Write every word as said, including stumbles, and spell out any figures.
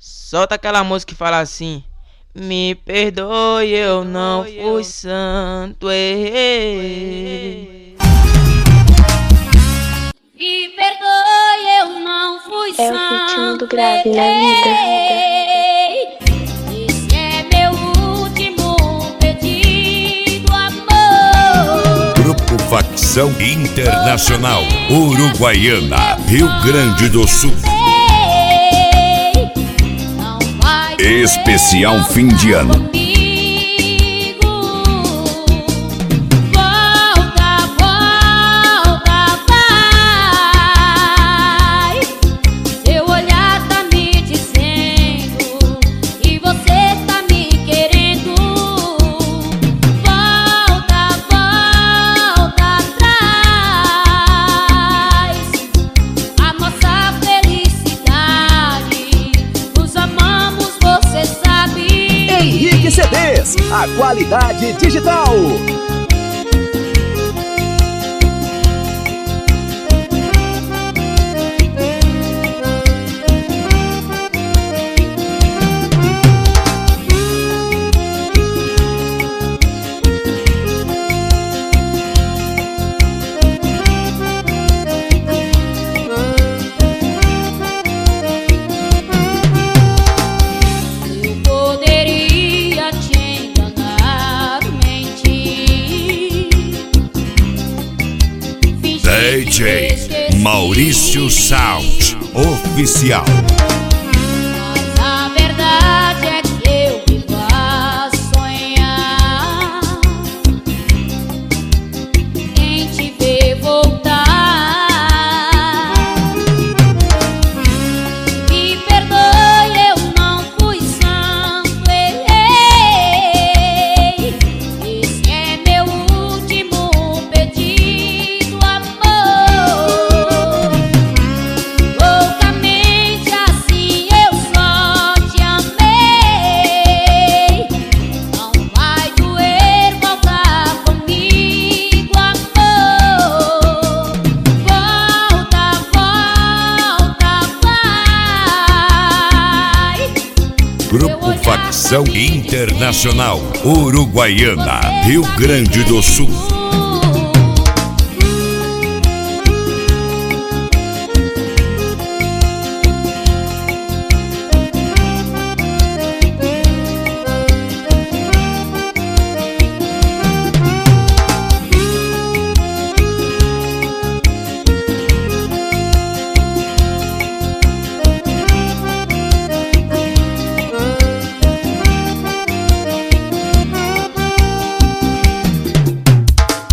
Solta aquela música que fala assim: me perdoe, eu não fui santo, errei. Me perdoe, eu não fui santo. É o ritmo do grave na vida. Esse é meu último pedido, amor. Grupo Facção Internacional Uruguaiana, Rio Grande do Sul. Especial fim de ano. C Ds, a qualidade digital. D J Maurício Sound Oficial. Mas a verdade é que eu vivo a sonhar em te ver voltar. Me perdoe, eu não fui santo, errei. Esse é meu último pedido, amor. Grupo Facção Internacional Uruguaiana, Rio Grande do Sul.